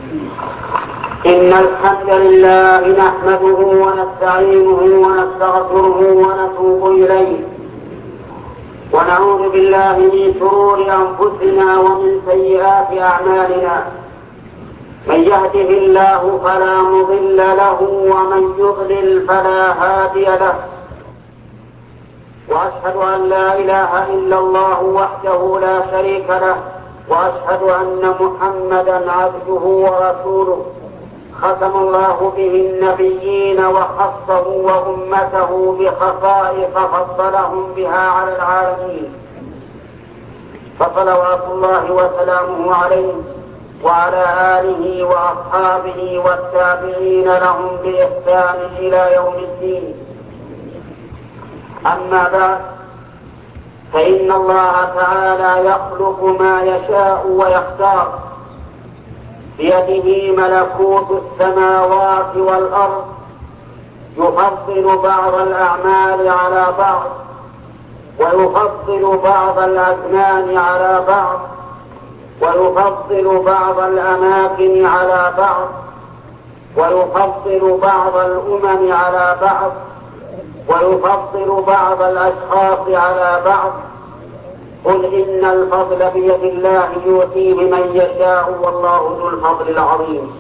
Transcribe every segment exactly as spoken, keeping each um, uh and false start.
إن الحمد لله نحمده ونستعينه ونستغفره ونتوب إليه ونعوذ بالله من شرور أنفسنا ومن سيئات أعمالنا. من يهده الله فلا مضل له ومن يضلل فلا هادي له، وأشهد أن لا إله إلا الله وحده لا شريك له، وأشهد أن محمدا عبده ورسوله ختم الله به النبيين وخصه وأمته بخصائص فضلهم بها على العالمين، فصلوات الله وسلامه عليه وعلى آله وأصحابه والتابعين لهم بإحسان إلى يوم الدين. أما بعد، فإن الله تعالى يخلق ما يشاء ويختار، بيده ملكوت السماوات والأرض، يفضل بعض الأعمال على بعض، ويفضل بعض الأزمان على بعض، ويفضل بعض الأماكن على بعض، ويفضل بعض الأمم على بعض، ويفضل بعض الأشخاص على بعض. قل إن الفضل بيد الله يؤتيه من يشاء والله ذو الفضل العظيم.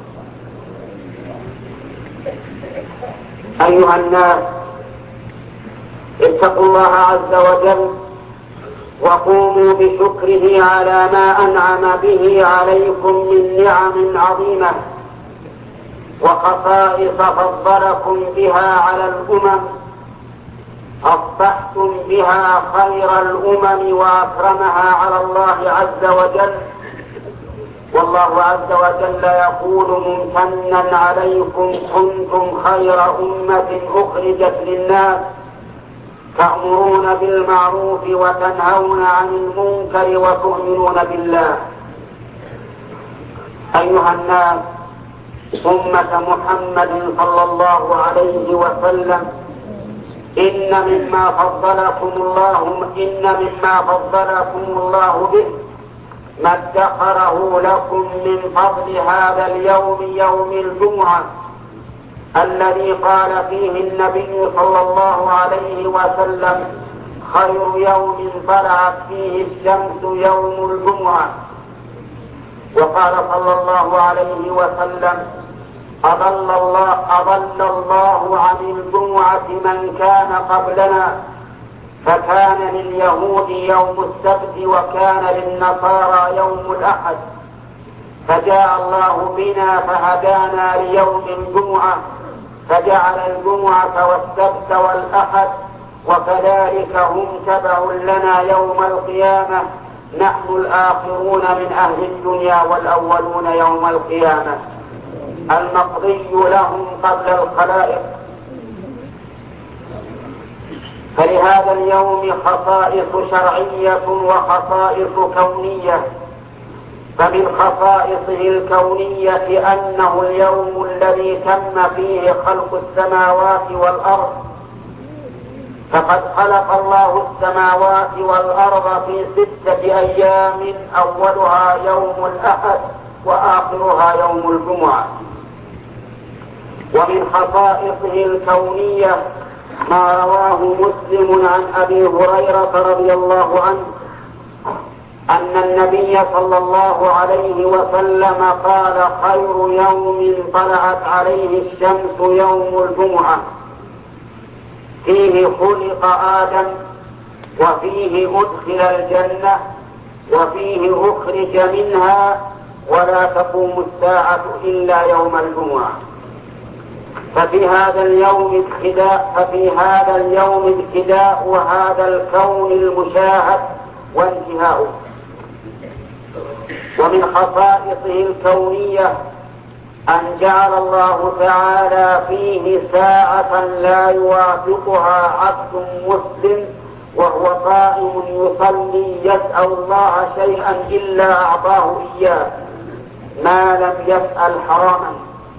أيها الناس، اتقوا الله عز وجل وقوموا بشكره على ما أنعم به عليكم من نعم عظيمة وخصائص فضلكم بها على الأمم، أصبحتم بها خير الأمم وأكرمها على الله عز وجل. والله عز وجل يقول ممتنا عليكم كنتم خير أمة أخرجت للناس تأمرون بالمعروف وتنهون عن المنكر وتؤمنون بالله. أيها الناس، أمة محمد صلى الله عليه وسلم، إن مما فضلكم الله إن مما فضلكم الله به ما ادخره لكم من فضل هذا اليوم، يوم الجمعة، الذي قال فيه النبي صلى الله عليه وسلم: خير يوم طلعت فيه الشمس يوم الجمعة. وقال صلى الله عليه وسلم: أضل الله, أضل الله عن الجمعة من كان قبلنا، فكان لليهود يوم السبت وكان للنصارى يوم الأحد، فجاء الله بنا فهدانا ليوم الجمعة، فجعل الجمعة والسبت والأحد، وكذلك هم تبع لنا يوم القيامة، نحن الآخرون من أهل الدنيا والأولون يوم القيامة، المقضي لهم قبل الخلائق. فلهذا اليوم خصائص شرعية وخصائص كونية. فمن خصائصه الكونية أنه اليوم الذي تم فيه خلق السماوات والأرض، فقد خلق الله السماوات والأرض في ستة أيام، أولها يوم الأحد وآخرها يوم الجمعة. ومن خصائصه الكونية ما رواه مسلم عن أبي هريرة رضي الله عنه أن النبي صلى الله عليه وسلم قال: خير يوم طلعت عليه الشمس يوم الجمعة، فيه خلق آدم، وفيه أدخل الجنة، وفيه أخرج منها، ولا تقوم الساعة إلا يوم الجمعة. ففي هذا اليوم ابتداء ففي هذا اليوم ابتداء وهذا الكون المشاهد وانتهاؤه. ومن خصائصه الكونية أن جعل الله تعالى فيه ساعة لا يوافقها عبد مسلم وهو قائم يصلي يسأل الله شيئا إلا أعطاه إياه، ما لم يسأل حراما.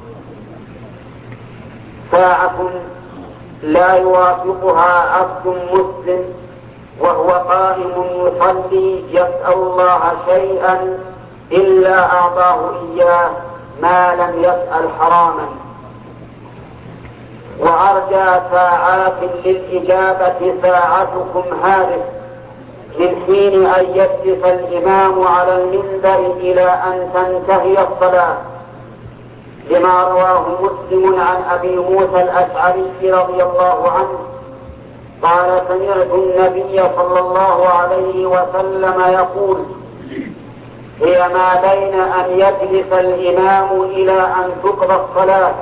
ساعة لا يوافقها عبد مسلم وهو قائم يصلي يسأل الله شيئا إلا أعطاه إياه، ما لم يسأل حراما. وأرجى ساعات للإجابة ساعتكم هذه من حين أن يجلس الإمام على المنبر إلى أن تنتهي الصلاة، لما رواه مسلم عن أبي موسى الأشعري رضي الله عنه قال: سمعت النبي صلى الله عليه وسلم يقول: هي ما بين أن يجلس الإمام إلى أن تقضى الصلاة،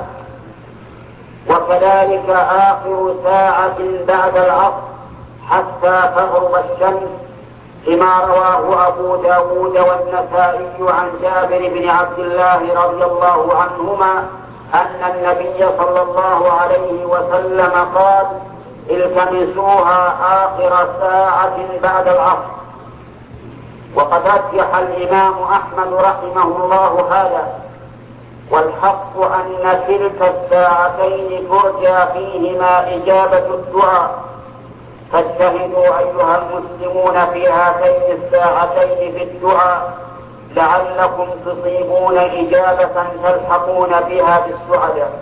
وكذلك آخر ساعة بعد العصر حتى تغرب الشمس، لما رواه أبو داود والنسائي عن جابر بن عبد الله رضي الله عنهما أن النبي صلى الله عليه وسلم قال: التمسوها آخر ساعة بعد العصر. وقد رجح الإمام أحمد رحمه الله هذا، والحق أن تلك الساعتين ترجى فيهما إجابة الدعاء، فاجتهدوا أيها المسلمون في هاتين الساعتين في الدعاء لعلكم تصيبون إجابة تلحقون بها بالسعداء.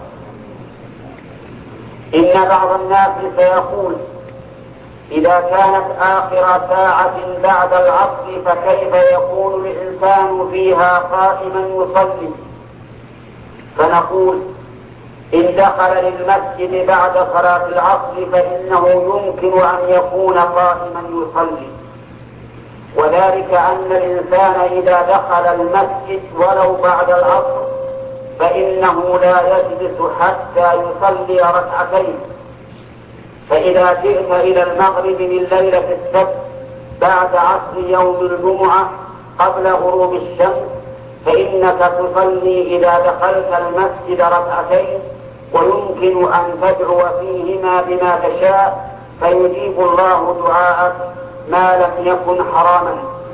إن بعض الناس سيقول: إذا كانت آخر ساعة بعد العصر فكيف يكون الإنسان فيها قائما يصلي؟ فنقول: إن دخل للمسجد بعد صلاة العصر فإنه يمكن أن يكون قائما يصلي، وذلك أن الإنسان إذا دخل المسجد ولو بعد العصر فإنه لا يجلس حتى يصلي ركعتين. فإذا جئت إلى المغرب من ليلة السبت بعد عصر يوم الجمعة قبل غروب الشمس فإنك تصلي إذا دخلت المسجد ركعتين، ويمكن أن تدعو فيهما بما تشاء فيجيب الله دعاءك ما لم يكن حراما.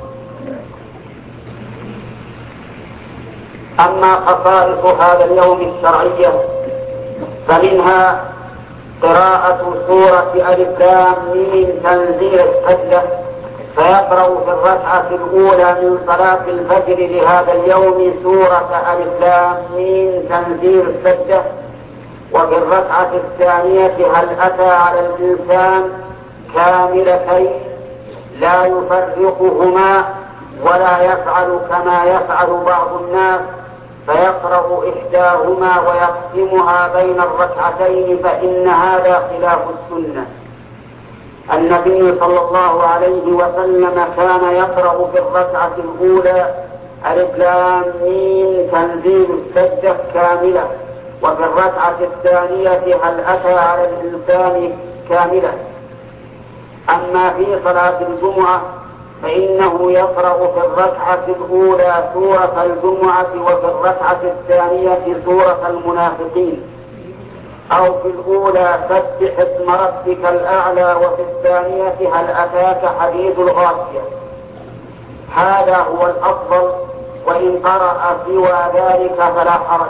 أما خصائص هذا اليوم الشرعية فمنها قراءة سورة ألف لام ميم تنزيل السجدة، فيقرأ في الركعة الأولى من صلاة الفجر لهذا اليوم سورة ألف لام ميم تنزيل السجدة، وفي الركعة الثانية هل أتى على الإنسان كاملتين لا يفرقهما ولا يفعل كما يفعل بعض الناس فيقرأ إحداهما ويقسمها بين الركعتين، فإن هذا خلاف السنة. النبي صلى الله عليه وسلم كان يقرأ في الركعة الأولى ألف لام ميم تنزيل السجدة كاملة، وفي الركعة الثانية هل أتى على الإنسان كاملة. أما في صلاة الجمعة فإنه يقرأ في الركعة الأولى سورة الجمعة وفي الركعة الثانية سورة المنافقين، أو في الأولى سبح اسم ربك الأعلى وفي الثانية هل أتاك حديث الغاشية. هذا هو الأفضل، وإن قرأ سوى ذلك فلا حرج.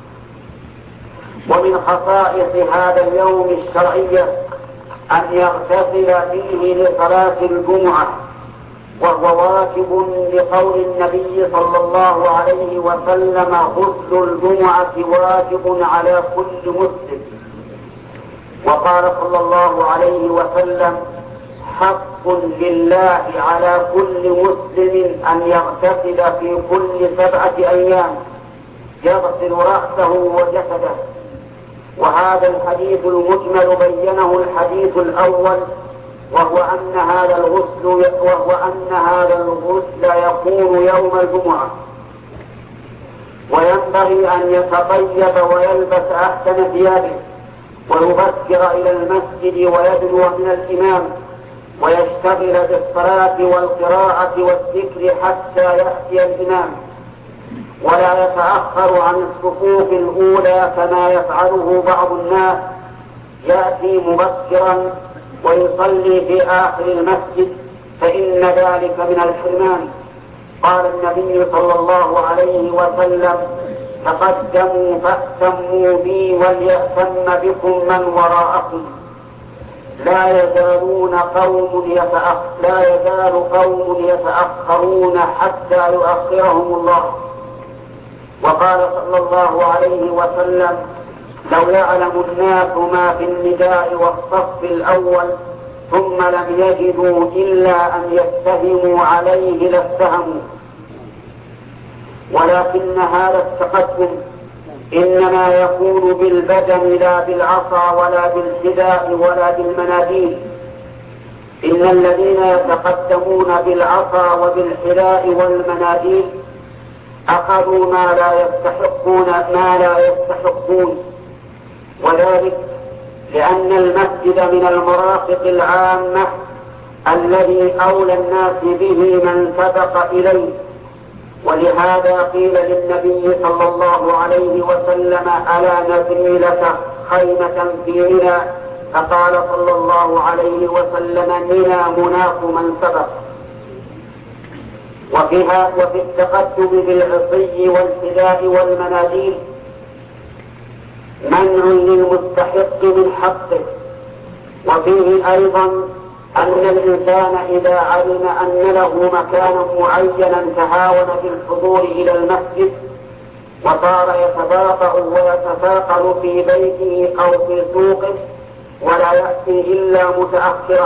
ومن خصائص هذا اليوم الشرعية أن يغتسل فيه لصلاة الجمعة، وهو واجب لقول النبي صلى الله عليه وسلم: غسل الجمعة واجب على كل مسلم. وقال صلى الله عليه وسلم: حق لله على كل مسلم أن يغتسل في كل سبعة أيام يغسل رأسه وجسده. وهذا الحديث المجمل بينه الحديث الأول، وهو أن هذا الغسل وهو أن هذا الغسل يكون يوم الجمعة، وينبغي أن يتطيب ويلبس أحسن ثيابه ويبكر إلى المسجد ويدنو من الإمام ويشتغل بالصلاة والقراءة والذكر حتى يأتي الإمام، ولا يتأخر عن الصفوف الأولى كما يفعله بعض الناس، يأتي مبكرا ويصلي في آخر المسجد، فإن ذلك من الحرمان. قال النبي صلى الله عليه وسلم: تقدموا فأتموا بي وليأتم بكم من وراءكم. لا يزالون قوم يتأخ... لا يزال قوم يتأخرون حتى يؤخرهم الله. وقال صلى الله عليه وسلم: لو يعلم الناس ما في النداء والصف الأول ثم لم يجدوا إلا أن يتهموا عليه لاتهموا، ولكن هذا التقدم إنما يكون بالبدن لا بالعصا ولا بالحذاء ولا بالمناديل. إن الذين يتقدمون بالعصا وبالحذاء والمناديل أخذوا ما لا يستحقون ما لا يستحقون وذلك لأن المسجد من المرافق العامة الذي أولى الناس به من سبق إليه. ولهذا قيل للنبي صلى الله عليه وسلم: ألا نبني لك خيمة في منى؟ فقال صلى الله عليه وسلم: منى مناخ من سبق. وفيها وفي التقدم بالعصي والحذاء والمناديل منع للمستحق من حقه. وفيه أيضا أن الإنسان إذا علم أن له مكانا معينا تهاون بالحضور إلى المسجد وصار يتباطأ ويتثاقل في بيته أو في سوقه ولا يأتي إلا متأخرا.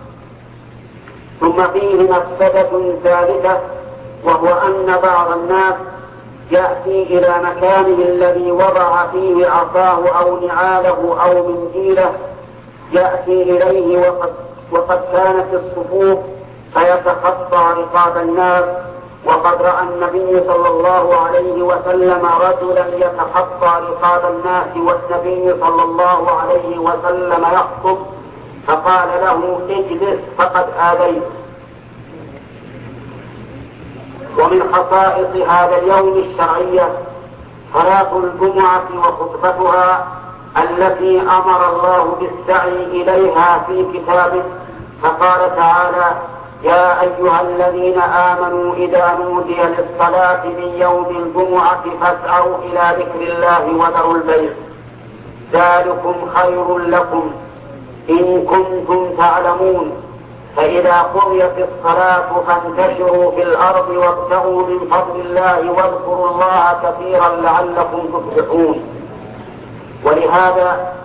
ثم فيه مفسدة ثالثة، وهو أن بعض الناس يأتي إلى مكانه الذي وضع فيه عصاه أو نعاله أو منديله، يأتي إليه وقد, وقد كانت الصفوف فيتخطى رقاب الناس. وقد رأى النبي صلى الله عليه وسلم رجلا يتخطى رقاب الناس والنبي صلى الله عليه وسلم يخطب، فقال له: اجلس فقد آذيت. ومن خصائص هذا اليوم الشرعية صلاة الجمعة وخطبتها التي أمر الله بالسعي إليها في كتابه، فقال تعالى: يا أيها الذين آمنوا إذا نودي للصلاة من يوم الجمعة فاسعوا إلى ذكر الله وذروا البيع ذلكم خير لكم إن كنتم تعلمون. فإذا قضيت الصلاة فانتشروا في الأرض وابتغوا من فضل الله واذكروا الله كثيرا لعلكم تفلحون. ولهذا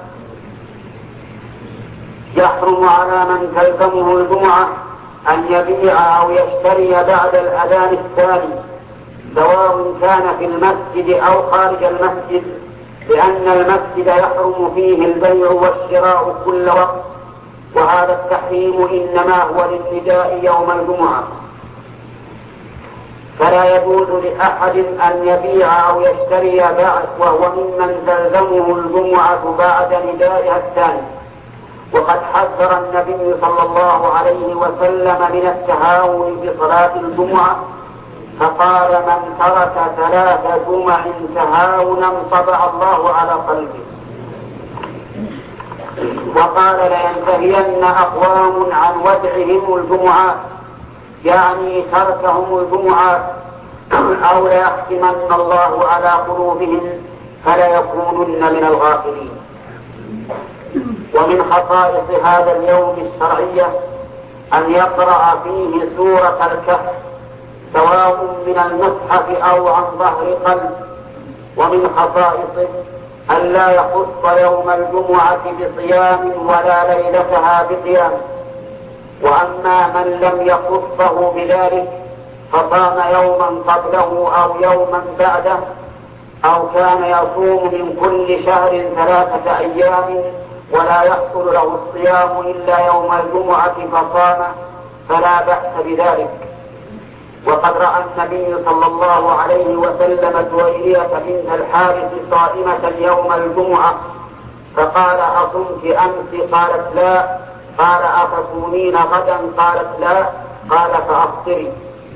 يحرم على من تلزمه الجمعة أن يبيع أو يشتري بعد الأذان الثاني، سواء كان في المسجد أو خارج المسجد، لأن المسجد يحرم فيه البيع والشراء كل وقت، وهذا التحريم إنما هو للنداء يوم الجمعة. فلا يجوز لأحد أن يبيع أو يشتري بعد وهو ممن تلزمه الجمعة بعد ندائها الثاني. وقد حذر النبي صلى الله عليه وسلم من التهاون بصلاة الجمعة، فقال: من ترك ثلاث جمع تهاونا طبع الله على قلبه. وقال: لينتهين أقوام عن ودعهم الجمعات، يعني تركهم الجمعات، أو ليختمن الله على قلوبهم فلا يكونن من الغافلين. ومن خصائص هذا اليوم الشرعية أن يقرأ فيه سورة الكهف، سواء من المصحف أو عن ظهر قلب. ومن خصائصه أن لا يخص يوم الجمعة بصيام ولا ليلتها بقيام. وأما من لم يخصه بذلك فصام يوما قبله أو يوما بعده، أو كان يصوم من كل شهر ثلاثة أيام ولا يحصل له الصيام إلا يوم الجمعة فصام، فلا بأس بذلك. وقد رأى النبي صلى الله عليه وسلم جويرية بنت الحارث صائمة يوم الجمعة، فقال: أصمت أمس؟ قالت: لا. قال: أتصومين غدا؟ قالت: لا. قال: فأفطري.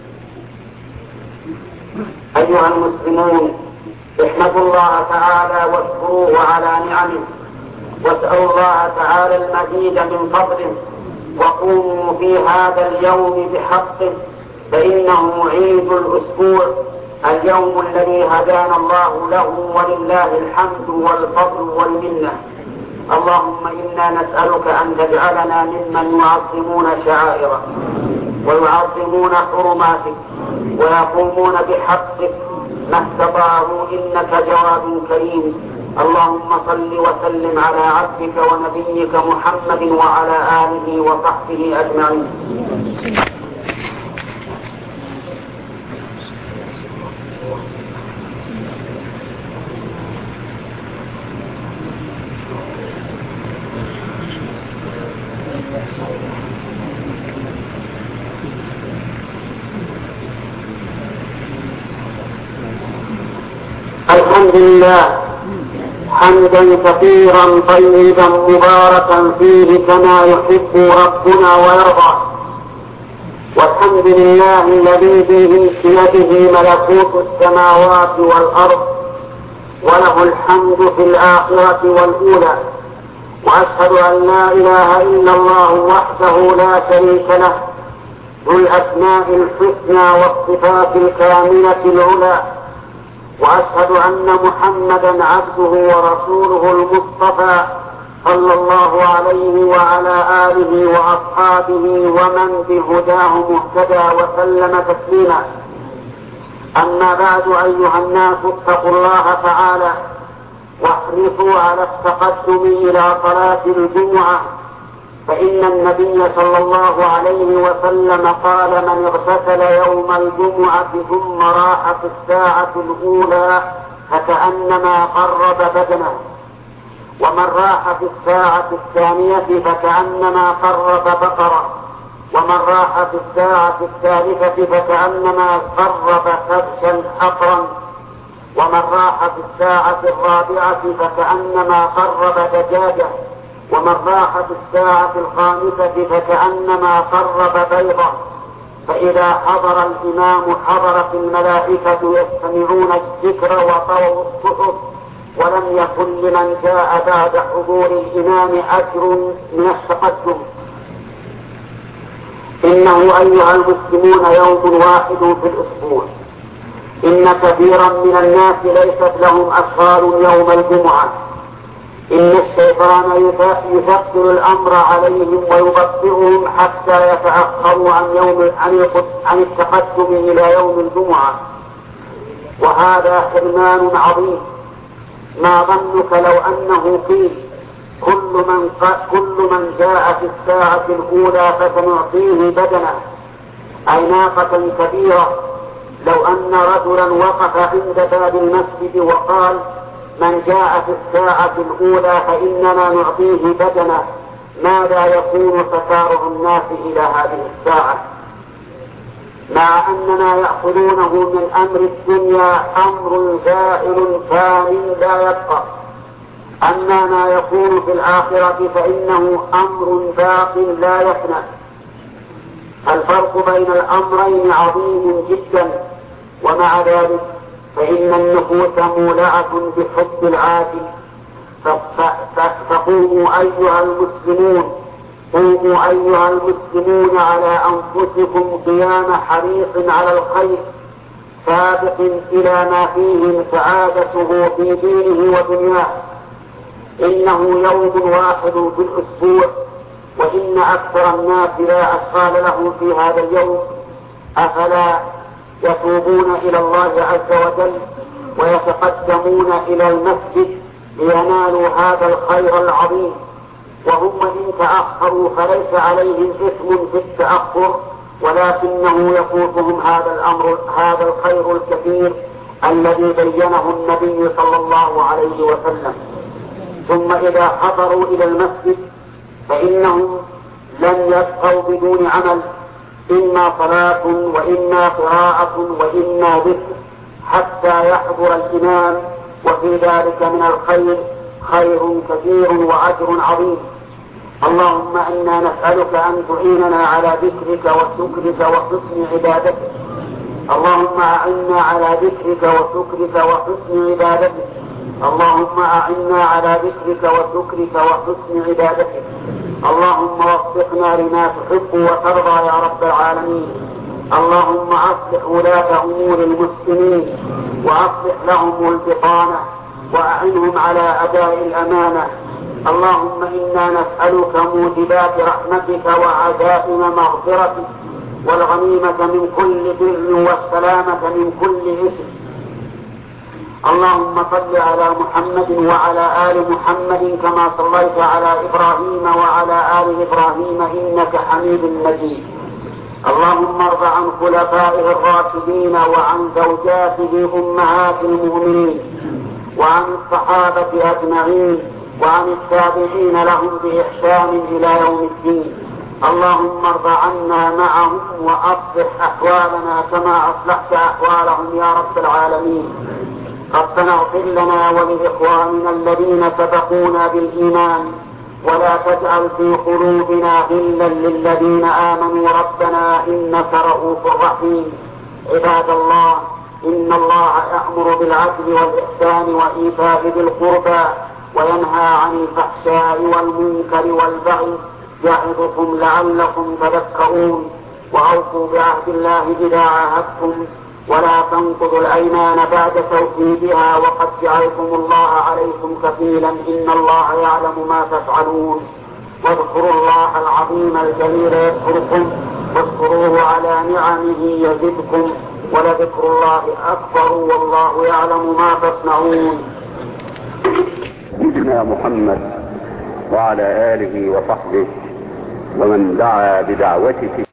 أيها المسلمون، احمدوا الله تعالى واشكروه على نعمه، واسألوا الله تعالى المزيد من فضله، وقوموا في هذا اليوم بحقه، فإنه عيد الأسبوع، اليوم الذي هدانا الله له، ولله الحمد والفضل والمنة. اللهم إنا نسألك أن تجعلنا ممن يعظمون شعائرك ويعظمون حرماتك ويقومون بحقك ما استطاعوا إنك جواد كريم. اللهم صل وسلم على عبدك ونبيك محمد وعلى آله وصحبه أجمعين. الحمد لله حمدا كثيرا طيبا مباركا فيه كما يحب ربنا ويرضى. والحمد لله الذي بيده ملكوت السماوات والأرض وله الحمد في الآخرة والأولى. وأشهد أن لا إله إلا الله وحده لا شريك له ذو الأسماء الحسنى والصفات الكاملة العلى. وأشهد أن محمدا عبده ورسوله المصطفى صلى الله عليه وعلى آله وأصحابه ومن بهداه مهتدى وسلم تسليما. أما بعد أيها الناس اتقوا الله تعالى واحرصوا على التقدم إلى صلاة الجمعة، فإن النبي صلى الله عليه وسلم قال: من اغتسل يوم الجمعة ثم راح في الساعة الأولى فكأنما قرب بدنه، ومن راح في الساعة الثانية فكأنما قرب بقرة، ومن راح في الساعة الثالثة فكأنما قرب كبشا حقرا، ومن راح في الساعة الرابعة فكأنما قرب دجاجة، ومن راح في الساعة الخامسة فكأنما قرب بيضة. فإذا حضر الإمام حضرت الملائكة يستمعون الذكر وطووا الصحف، ولم يكن لمن جاء بعد حضور الإمام أجر من التقدم. إنه أيها المسلمون يوم واحد في الأسبوع. إن كثيرا من الناس ليست لهم أشغال يوم الجمعة. إن الشيطان يثقل الأمر عليهم ويبطئهم حتى يتأخروا عن يوم عن التقدم إلى يوم الجمعة، وهذا حرمان عظيم. ما ظنك لو أنه قيل كل من كل من جاء في الساعة الأولى فسنعطيه بدنه، أي ناقة كبيرة. لو أن رجلا وقف عند باب المسجد وقال: من جاء في الساعة الأولى فإننا نعطيه بدنه، ماذا يكون تسارع الناس إلى هذه الساعة؟ مع أننا يأخذونه من أمر الدنيا أمر زائل ثان لا يبقى. أما ما يكون في الآخرة فإنه أمر باق لا يفنى. الفرق بين الأمرين عظيم جدا، ومع ذلك فإن النفوس مولعة بحب العاجل. فقوموا أيها المسلمون قوموا أيها المسلمون على أنفسكم قيام حريص على الخير سابق إلى ما فيه سعادته في دينه ودنياه. إنه يوم واحد في الأسبوع، وإن أكثر الناس لا أشغال له في هذا اليوم. أفلا يتوبون إلى الله عز وجل ويتقدمون إلى المسجد لينالوا هذا الخير العظيم؟ وهم إن تأخروا فليس عليهم إثم في التأخر، ولكنه يفوتهم هذا الأمر هذا الخير الكثير الذي بينه النبي صلى الله عليه وسلم. ثم إذا حضروا إلى المسجد فإنهم لن يبقوا بدون عمل، إما صلاة وإما قراءة وإما ذكر، حتى يحضر الإمام، وفي ذلك من الخير خير كثير وأجر عظيم. اللهم إنا نسألك أن تعيننا على ذكرك وشكرك وحسن عبادتك. اللهم أعنا على ذكرك وشكرك وحسن عبادتك. اللهم أعنا على ذكرك وشكرك وحسن عبادتك. اللهم وفقنا لما تحب وترضى يا رب العالمين. اللهم أصلح ولاة أمور المسلمين وأصلح لهم البطانة وأعنهم على أداء الأمانة. اللهم إنا نسألك موجبات رحمتك وعزائم مغفرتك والغنيمة من كل بر والسلامة من كل إثم. اللهم صل على محمد وعلى آل محمد كما صليت على إبراهيم وعلى آل إبراهيم إنك حميد مجيد. اللهم ارض عن خلفائه الراشدين وعن زوجاته أمهات المؤمنين وعن الصحابة أجمعين وعن التابعين لهم بإحسان إلى يوم الدين. اللهم ارض عنا معهم وأصلح أحوالنا كما أصلحت أحوالهم يا رب العالمين. ربنا اغفر لنا ولإخواننا الذين سبقونا بالإيمان ولا تجعل في قلوبنا غلا للذين آمنوا ربنا إنك رؤوف رحيم. عباد الله، إن الله يأمر بالعدل والإحسان وإيتاء ذي القربى وينهى عن الفحشاء والمنكر والبغي يعظكم لعلكم تذكرون. وأوفوا بعهد الله إذا عاهدتم ولا تنقضوا الأيمان بعد توكيدها وقد جعلكم الله عليكم كفيلا إن الله يعلم ما تفعلون. واذكروا الله العظيم الجليل يذكركم واذكروه على نعمه يزدكم ولذكر الله أكبر والله يعلم ما تصنعون. سيدنا محمد وعلى آله وصحبه ومن دعا بدعوته.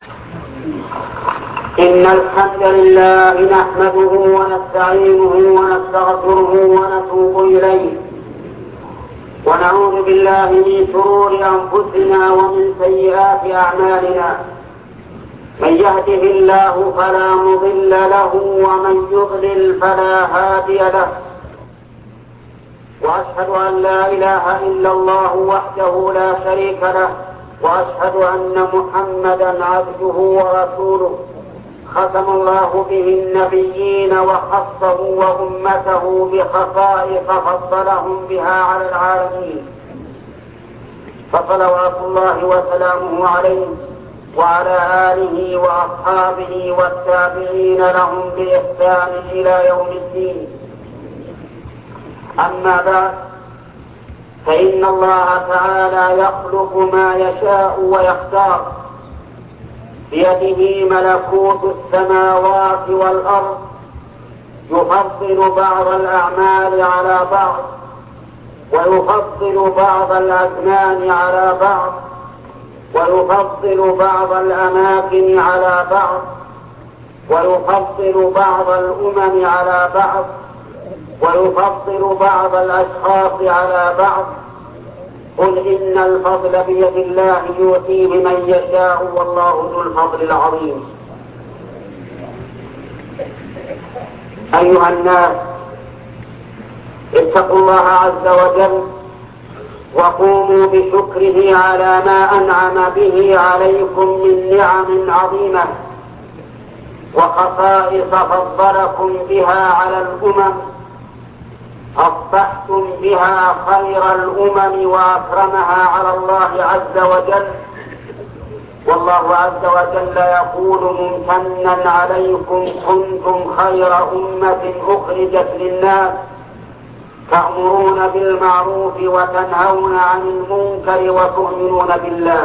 إن الحمد لله نحمده ونستعينه ونستغفره ونتوب إليه ونعوذ بالله من شرور أنفسنا ومن سيئات أعمالنا. من يهده الله فلا مضل له ومن يضلل فلا هادي له. وأشهد أن لا إله إلا الله وحده لا شريك له وأشهد أن محمدا عبده ورسوله ختم الله به النبيين وخصه وأمته بخصائص فضلهم بها على العالمين. فصلوات الله وسلامه عليه وعلى آله وأصحابه والتابعين لهم بإحسان إلى يوم الدين. أما بعد، فإن الله تعالى يخلق ما يشاء ويختار بيده ملكوت السماوات والأرض، يفضل بعض الأعمال على بعض ويفضل بعض الأزمان على بعض ويفضل بعض الأماكن على بعض ويفضل بعض الأمم على بعض ويفضل بعض الأشخاص على بعض. قل إن الفضل بيد الله يؤتيه من يشاء والله ذو الفضل العظيم. أيها الناس، اتقوا الله عز وجل وقوموا بشكره على ما أنعم به عليكم من نعم عظيمة وخصائص فضلكم بها على الأمم. أصبحتم بها خير الأمم وأكرمها على الله عز وجل. والله عز وجل يقول ممتنا عليكم كنتم خير أمة أخرجت للناس تأمرون بالمعروف وتنهون عن المنكر وتؤمنون بالله.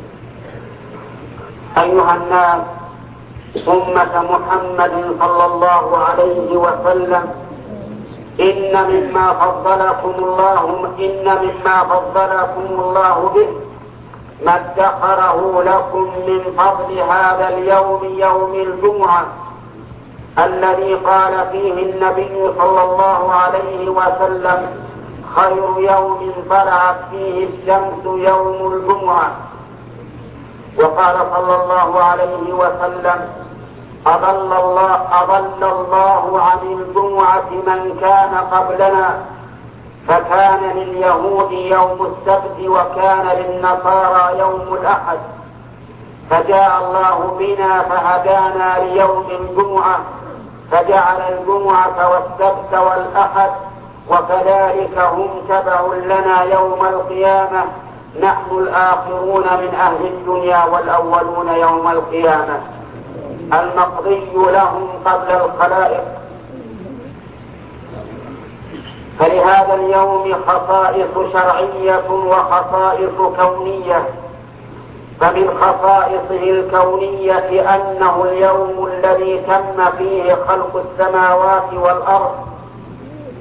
أيها الناس، أمة محمد صلى الله عليه وسلم، إن مما فضلكم الله إن مما فضلكم الله به ما ادخره لكم من فضل هذا اليوم يوم الجمعة الذي قال فيه النبي صلى الله عليه وسلم: خير يوم طلعت فيه الشمس يوم الجمعة. وقال صلى الله عليه وسلم: أضل الله, أضل الله عن الجمعة من كان قبلنا، فكان لليهود يوم السبت وكان للنصارى يوم الأحد، فجاء الله بنا فهدانا ليوم الجمعة فجعل الجمعة والسبت والأحد، وكذلك هم تبع لنا يوم القيامة، نحن الآخرون من أهل الدنيا والأولون يوم القيامة، المقضي لهم قبل الخلائق. فلهذا اليوم خصائص شرعية وخصائص كونية. فمن خصائصه الكونية أنه اليوم الذي تم فيه خلق السماوات والأرض،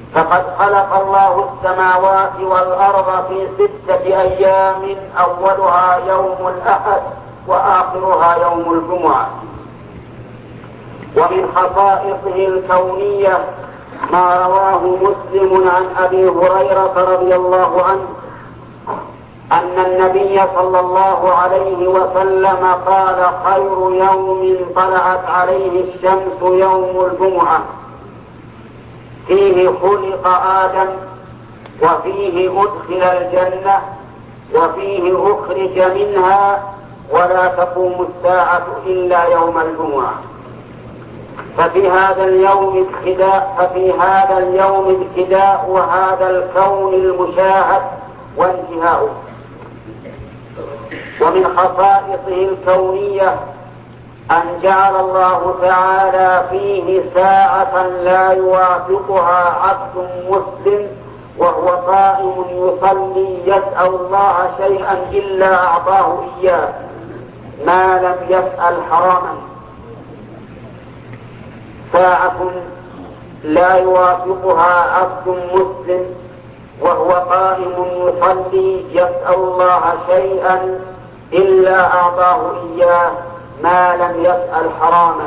فقد خلق الله السماوات والأرض في ستة أيام أولها يوم الأحد وآخرها يوم الجمعة. ومن خصائصه الكونية ما رواه مسلم عن أبي هريرة رضي الله عنه أن النبي صلى الله عليه وسلم قال: خير يوم طلعت عليه الشمس يوم الجمعة، فيه خلق آدم، وفيه أدخل الجنة، وفيه أخرج منها، ولا تقوم الساعة إلا يوم الجمعة. ففي هذا اليوم ابتداء ففي هذا اليوم ابتداء هذا الكون المشاهد وانتهاؤه. ومن خصائصه الكونية أن جعل الله تعالى فيه ساعة لا يوافقها عبد مسلم وهو قائم يصلي يسأل الله شيئا إلا أعطاه إياه ما لم يسأل حراما. ساعة لا يوافقها عبد مسلم وهو قائم يصلي يسأل الله شيئا إلا أعطاه إياه ما لم يسأل حراما.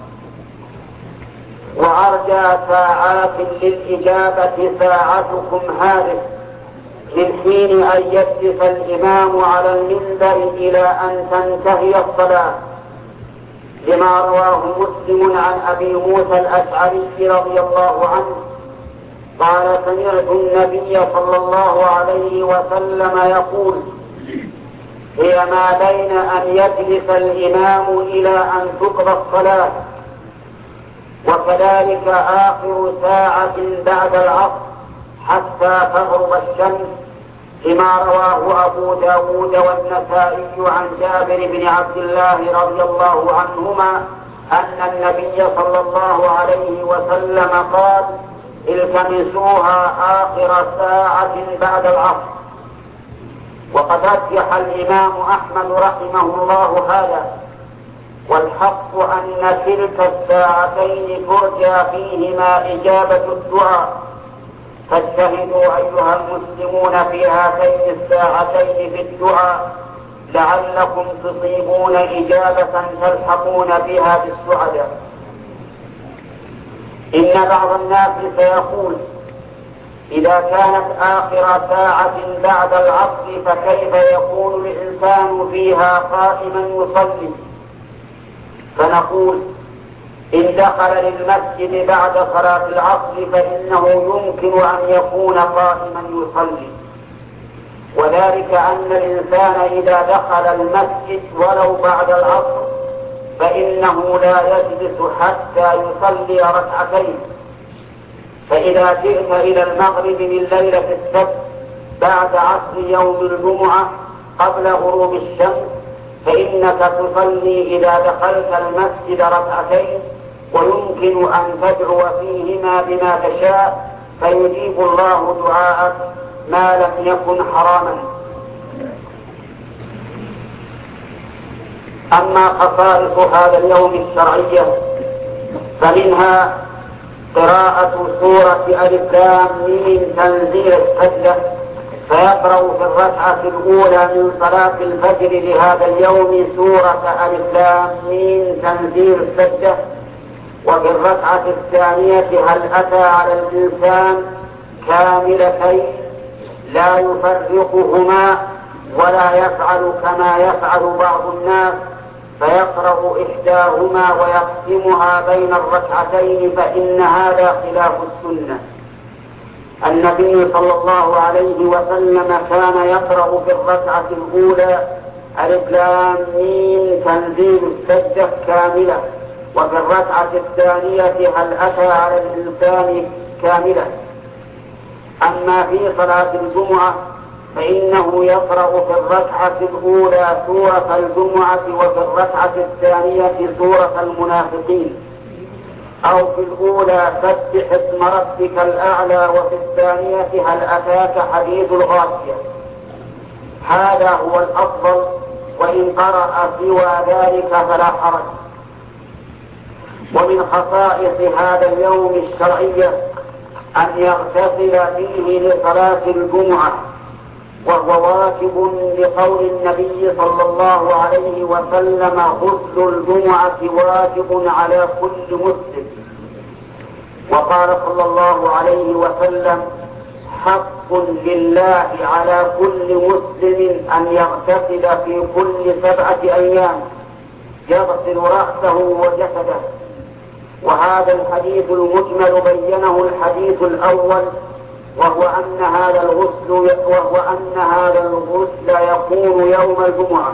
وأرجى ساعات للإجابة ساعتكم هذه من حين أن يجلس الإمام على المنبر إلى أن تنتهي الصلاة، لما رواه مسلم عن أبي موسى الأشعري رضي الله عنه قال: سمعت النبي صلى الله عليه وسلم يقول: هي ما بين أن يجلس الإمام إلى أن تقضى الصلاة، وكذلك آخر ساعة بعد العصر حتى تغرب الشمس، لما رواه أبو داود والنسائي عن جابر بن عبد الله رضي الله عنهما أن النبي صلى الله عليه وسلم قال: التمسوها آخر ساعة بعد العصر. وقد رجح الإمام أحمد رحمه الله هذا، والحق أن تلك الساعتين ترجى فيهما إجابة الدعاء، فاجتهدوا أيها المسلمون في هاتين الساعتين في الدعاء لعلكم تصيبون إجابة تلحقون بها بالسعداء. إن بعض الناس سيقول: إذا كانت آخر ساعة بعد العصر فكيف يكون الإنسان فيها قائما يصلي؟ فنقول: إن دخل للمسجد بعد صلاة العصر فإنه يمكن أن يكون قائما يصلي، وذلك أن الإنسان إذا دخل المسجد ولو بعد العصر فإنه لا يجلس حتى يصلي ركعتين. فإذا جئت إلى المغرب من ليلة السبت بعد عصر يوم الجمعة قبل غروب الشمس فإنك تصلي إذا دخلت المسجد ركعتين، ويمكن أن تدعو فيهما بما تشاء فيجيب الله دعاءك ما لم يكن حراما. أما خصائص هذا اليوم الشرعية فمنها قراءة سورة ألف لام ميم تنزيل السجدة، فيقرأ في الركعة الأولى من صلاة الفجر لهذا اليوم سورة ألف لام ميم تنزيل السجدة، وفي الركعة الثانية هل أتى على الإنسان كاملتين لا يفرقهما ولا يفعل كما يفعل بعض الناس فيقرأ إحداهما ويقسمها بين الركعتين، فإن هذا خلاف السنة. النبي صلى الله عليه وسلم كان يقرأ في الركعة الأولى ألف لام ميم تنزيل السجدة كاملة، وفي الركعة الثانية هل أتى على الإنسان كاملة. أما في صلاة الجمعة فإنه يقرأ في الركعة الأولى سورة الجمعة وفي الركعة الثانية سورة المنافقين، أو في الأولى سبح اسم ربك الأعلى وفي الثانية هل أتاك حديث الغاشية. هذا هو الأفضل، وإن قرأ سوى ذلك فلا حرج. ومن خصائص هذا اليوم الشرعية أن يغتسل فيه لصلاة الجمعة، وهو واجب لقول النبي صلى الله عليه وسلم: غسل الجمعة واجب على كل مسلم. وقال صلى الله عليه وسلم: حق لله على كل مسلم أن يغتسل في كل سبعة أيام، يغسل رأسه وجسده. وهذا الحديث المجمل بينه الحديث الأول، وهو أن هذا الغسل وهو أن هذا الغسل يكون يوم الجمعة،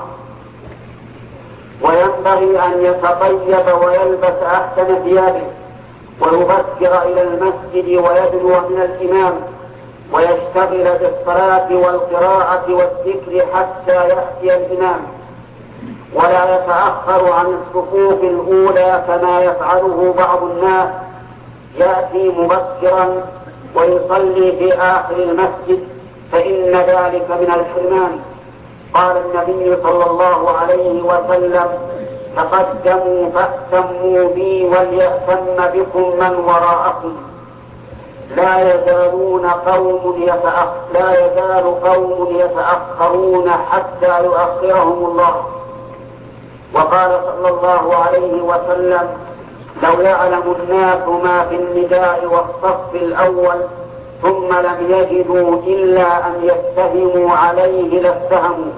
وينبغي أن يتطيب ويلبس أحسن ثيابه، ويبكر إلى المسجد ويدنو من الإمام، ويشتغل بالصلاة والقراءة والذكر حتى يأتي الإمام، ولا يتأخر عن الصفوف الأولى كما يفعله بعض الناس، يأتي مبكرا ويصلي في آخر المسجد، فإن ذلك من الحرمان. قال النبي صلى الله عليه وسلم: تقدموا فأتموا بي وليأتم بكم من وراءكم. لا يزالون قوم يتأخ... لا يزال قوم يتأخرون حتى يؤخرهم الله. وقال صلى الله عليه وسلم: لو يعلم الناس ما في النداء والصف الأول ثم لم يجدوا إلا أن يتهموا عليه لافتهموا.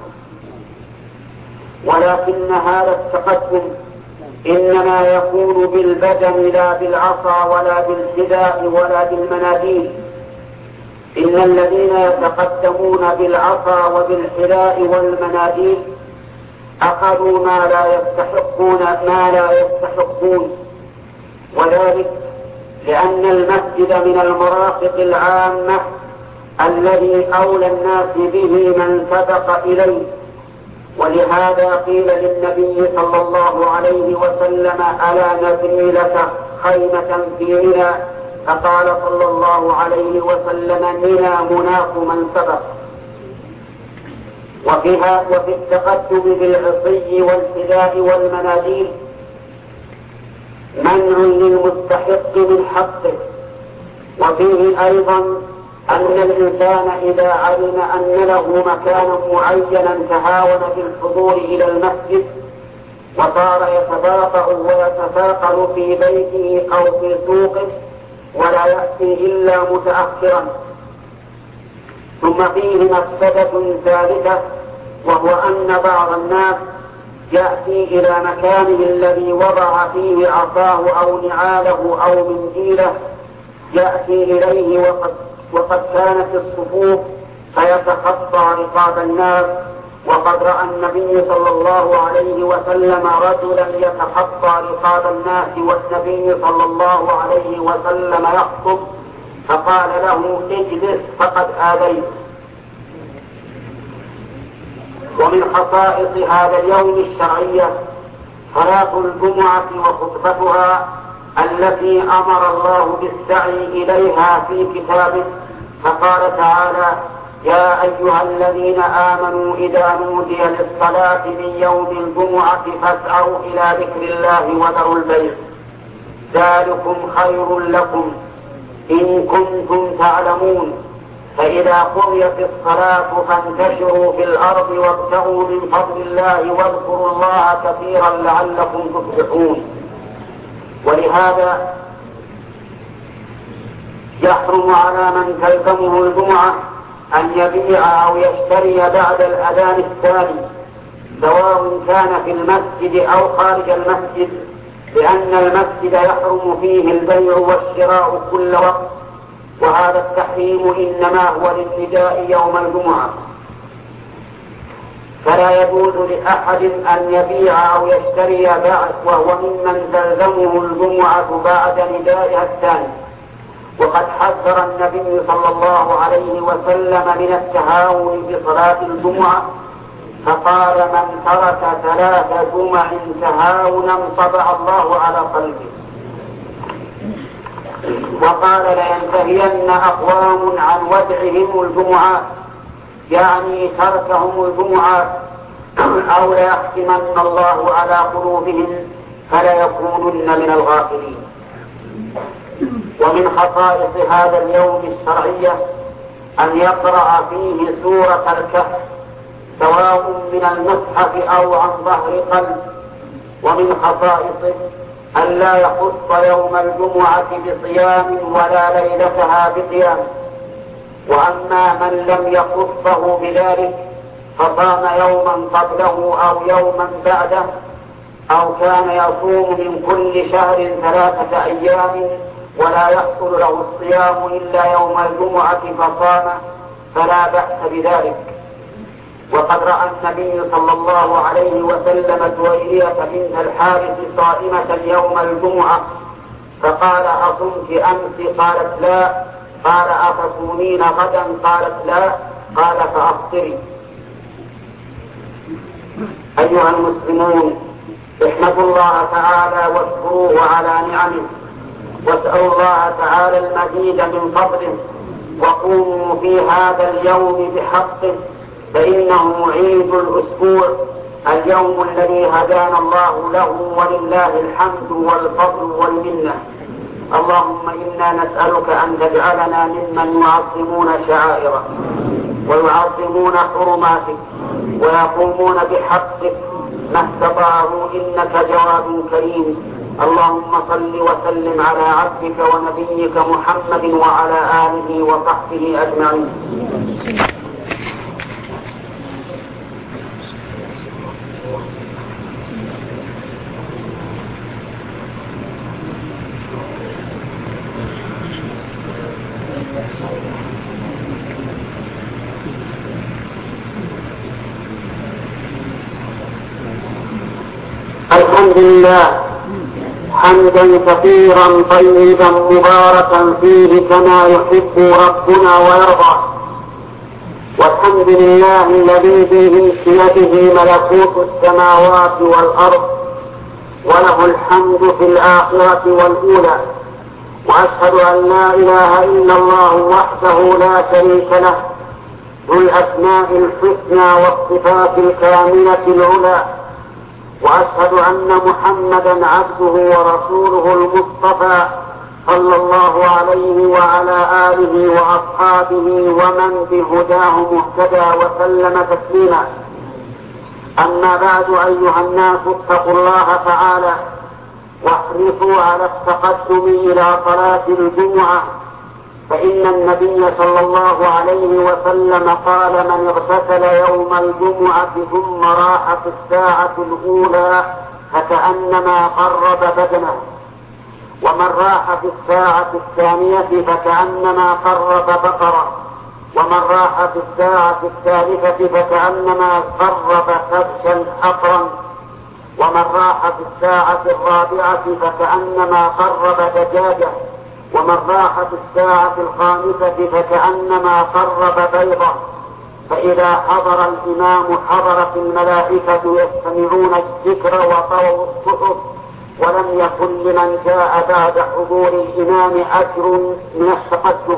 ولكن هذا التقدم إنما يكون بالبدن لا بالعصا ولا بالحذاء ولا بالمناديل. إن الذين يتقدمون بالعصا وبالحذاء والمناديل أخذوا ما لا يستحقون ما لا يستحقون وذلك لأن المسجد من المرافق العامة الذي أولى الناس به من سبق إليه. ولهذا قيل للنبي صلى الله عليه وسلم: ألا نبني لك خيمة في منى؟ فقال صلى الله عليه وسلم: منى مناخ من سبق. وفيها وفي التقدم بالعصي والحذاء والمناديل منع للمستحق من حقه. وفيه أيضا أن الإنسان إذا علم أن له مكانا معينا تهاون بالحضور إلى المسجد وصار يتباطأ ويتثاقل في بيته أو في سوقه ولا يأتي إلا متأخرا. ثم فيه مفسدة ثالثة، وهو أن بعض الناس يأتي إلى مكانه الذي وضع فيه عصاه أو نعاله أو منديله، يأتي إليه وقد, وقد كانت الصفوف فيتخطى رقاب الناس. وقد رأى النبي صلى الله عليه وسلم رجلا يتخطى رقاب الناس والنبي صلى الله عليه وسلم يخطب، فقال له: اجلس فقد آذيت. ومن خصائص هذا اليوم الشرعية صلاة الجمعة وخطبتها التي أمر الله بالسعي إليها في كتابه، فقال تعالى: يا أيها الذين آمنوا إذا نودي للصلاة من يوم الجمعة فاسعوا إلى ذكر الله وذروا البيع، ذلكم خير لكم إن كنتم تعلمون. فإذا قضيت الصلاة فانتشروا في الأرض وابتغوا من فضل الله واذكروا الله كثيرا لعلكم تفلحون. ولهذا يحرم على من تلزمه الجمعة أن يبيع أو يشتري بعد الأذان الثاني، سواء كان في المسجد أو خارج المسجد، لأن المسجد يحرم فيه البيع والشراء كل وقت، وهذا التحريم إنما هو للنداء يوم الجمعة. فلا يجوز لأحد أن يبيع أو يشتري بعد وهو ممن تلزمه الجمعة بعد ندائها الثاني. وقد حذر النبي صلى الله عليه وسلم من التهاون بصلاة الجمعة، فقال: من ترك ثلاث جمع تهاونا طبع الله على قلبه. وقال: لينتهين أقوام عن ودعهم الجمعات، يعني تركهم الجمعات، أو ليختمن الله على قلوبهم فلا يكونن من الغافلين. ومن خصائص هذا اليوم الشرعية أن يقرأ فيه سورة الكهف سواء من المصحف أو عن ظهر قلب. ومن خصائصه أن لا يخص يوم الجمعة بصيام ولا ليلتها بقيام. وأما من لم يخصه بذلك فصام يوما قبله أو يوما بعده أو كان يصوم من كل شهر ثلاثة أيام ولا يحصل له الصيام إلا يوم الجمعة فصام فلا بأس بذلك. وقد رأى النبي صلى الله عليه وسلم جويرية بنت الحارث صائمة يوم الجمعة فقال: أصمت أمس؟ قالت: لا. قال: أتصومين غدا؟ قالت: لا. قال: فأفطري. أيها المسلمون، احمدوا الله تعالى واشكروه على نعمه، واسألوا الله تعالى المزيد من فضله، وقوموا في هذا اليوم بحقه، فإنه عيد الأسبوع، اليوم الذي هدانا الله له، ولله الحمد والفضل والمنة. اللهم إنا نسألك أن تجعلنا ممن يعظمون شعائرك ويعظمون حرماتك ويقومون بحقك ما استطاعوا، إنك جواد كريم. اللهم صل وسلم على عبدك ونبيك محمد وعلى آله وصحبه أجمعين. الحمد لله حمدا كثيرا طيبا مباركا فيه كما يحب ربنا ويرضى. والحمد لله الذي بيده ملكوت السماوات والأرض، وله الحمد في الآخرة والأولى. وأشهد أن لا إله إلا الله وحده لا شريك له، ذو الأسماء الحسنى والصفات الكاملة العلى. وأشهد أن محمدا عبده ورسوله المصطفى صلى الله عليه وعلى آله وأصحابه ومن بهداه مهتدى وسلم تسليما. أما بعد، أيها الناس، اتقوا الله تعالى واحرصوا على التقدم إلى صلاة الجمعة، فإن النبي صلى الله عليه وسلم قال: من اغتسل يوم الجمعة ثم راح في الساعة الأولى فكأنما قرب بدنه، ومن راح في الساعة الثانية فكأنما قرب بقرة، ومن راح في الساعة الثالثة فكأنما قرب كبشا حقرا، ومن راح في الساعة الرابعة فكأنما قرب دجاجة، ومن راح في الساعة الخامسة فكأنما قرب بيضة. فإذا حضر الإمام حضرت الملائكة يستمعون الذكر وطووا الصحف، ولم يكن لمن جاء بعد حضور الإمام أجر من التقدم.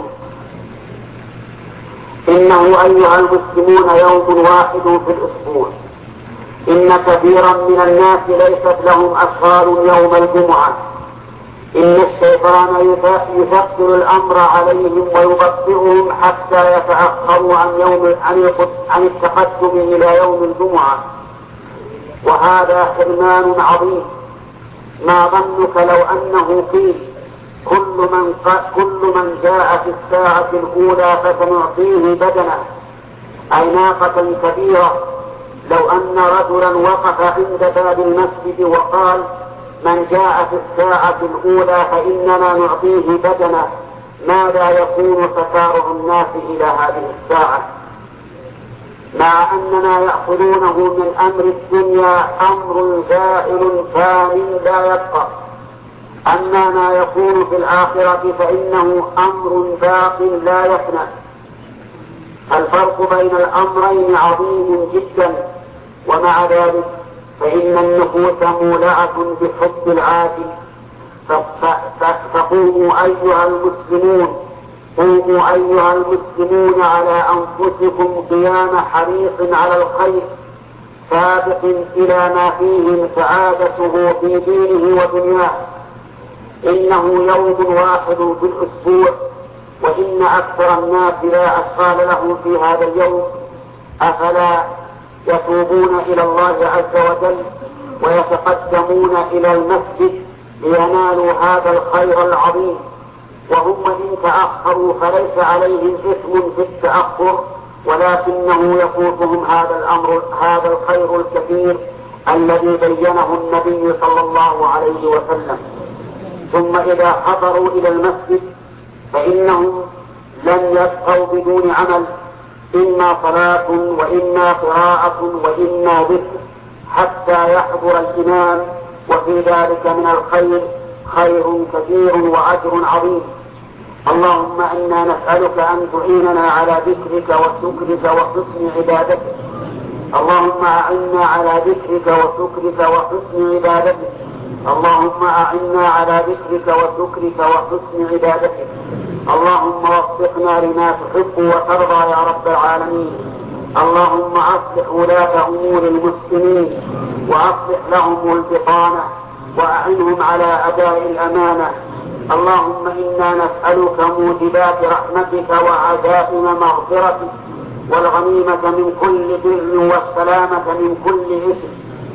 إنه أيها المسلمون يوم واحد في الأسبوع، إن كثيرا من الناس ليست لهم أشغال يوم الجمعة. إن الشيطان يثقل الأمر عليهم ويبطئهم حتى يتأخروا عن يوم عن التقدم إلى يوم الجمعة، وهذا حرمان عظيم. ما ظنك لو أنه قيل كل من كل من جاء في الساعة الأولى فسنعطيه بدنه، أي ناقة كبيرة. لو أن رجلا وقف عند باب المسجد وقال: من جاء في الساعة الأولى فإننا نعطيه بدنه، ماذا يكون تسارع الناس إلى هذه الساعة؟ مع أن ما يأخذونه من أمر الدنيا أمر زائل ثاني لا يبقى، أما ما يكون في الآخرة فإنه أمر باق لا يفنى. الفرق بين الأمرين عظيم جدا، ومع ذلك فإن النفوس مولعة بحب العاجل. فقوموا أيها المسلمون قوموا أيها المسلمون على أنفسكم قيام حريص على الخير سابق إلى ما فيه سعادته في دينه ودنياه. إنه يوم واحد في الأسبوع، وإن أكثر الناس لا أشغال له في هذا اليوم، أفلا يتوبون إلى الله عز وجل ويتقدمون إلى المسجد لينالوا هذا الخير العظيم؟ وهم إن تأخروا فليس عليهم إثم في التأخر، ولكنه يفوتهم هذا الأمر هذا الخير الكثير الذي بينه النبي صلى الله عليه وسلم. ثم إذا حضروا إلى المسجد فإنهم لن يبقوا بدون عمل، إما صلاة وإما قراءة وإما ذكر، حتى يحضر الإمام، وفي ذلك من الخير خير كثير وأجر عظيم. اللهم إنا نسألك أن تعيننا على ذكرك وشكرك وحسن عبادتك. اللهم أعنا على ذكرك وشكرك وحسن عبادتك. اللهم أعنا على ذكرك وشكرك وحسن عبادتك. اللهم وفقنا لما تحب وترضى يا رب العالمين. اللهم أصلح ولاة أمور المسلمين وأصلح لهم البطانة وأعنهم على أداء الأمانة. اللهم إنا نسألك موجبات رحمتك وعزائم مغفرتك والغنيمة من كل بر والسلامة من كل إثم.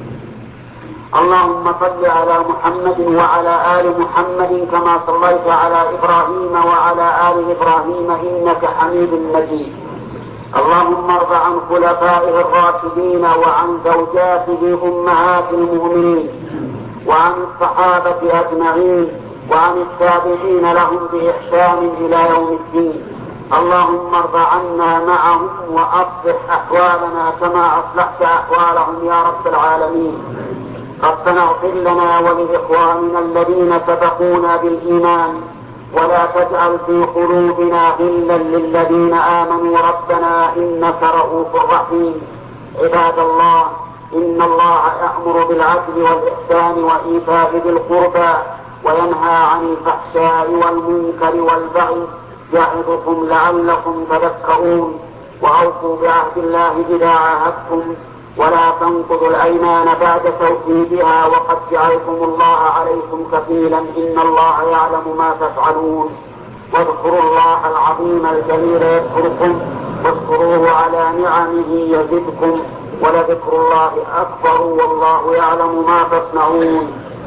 اللهم صل على محمد وعلى آل محمد كما صليت على إبراهيم وعلى آل إبراهيم إنك حميد مجيد. اللهم ارض عن خلفائه الراشدين وعن زوجاته أمهات المؤمنين وعن الصحابة أجمعين وعن التابعين لهم بإحسان إلى يوم الدين. اللهم ارض عنا معهم وأصلح أحوالنا كما أصلحت أحوالهم يا رب العالمين. ربنا اغفر لنا ولإخواننا الذين سبقونا بالإيمان ولا تجعل في قلوبنا غلا للذين آمنوا ربنا إنك رؤوف رحيم. عباد الله، إن الله يأمر بالعدل والإحسان وإيتاء ذي القربى وينهى عن الفحشاء والمنكر والبغي يعظكم لعلكم تذكرون. وأوفوا بعهد الله إذا عاهدتم ولا تنقضوا الأيمان بعد توكيدها وقد جعلكم الله عليكم كفيلا إن الله يعلم ما تفعلون. واذكروا الله العظيم الجليل يذكركم واذكروه على نعمه يزدكم ولذكر الله أكبر والله يعلم ما تصنعون.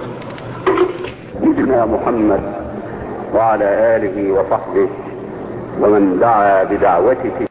سيدنا محمد وعلى آله وصحبه ومن دعا بدعوته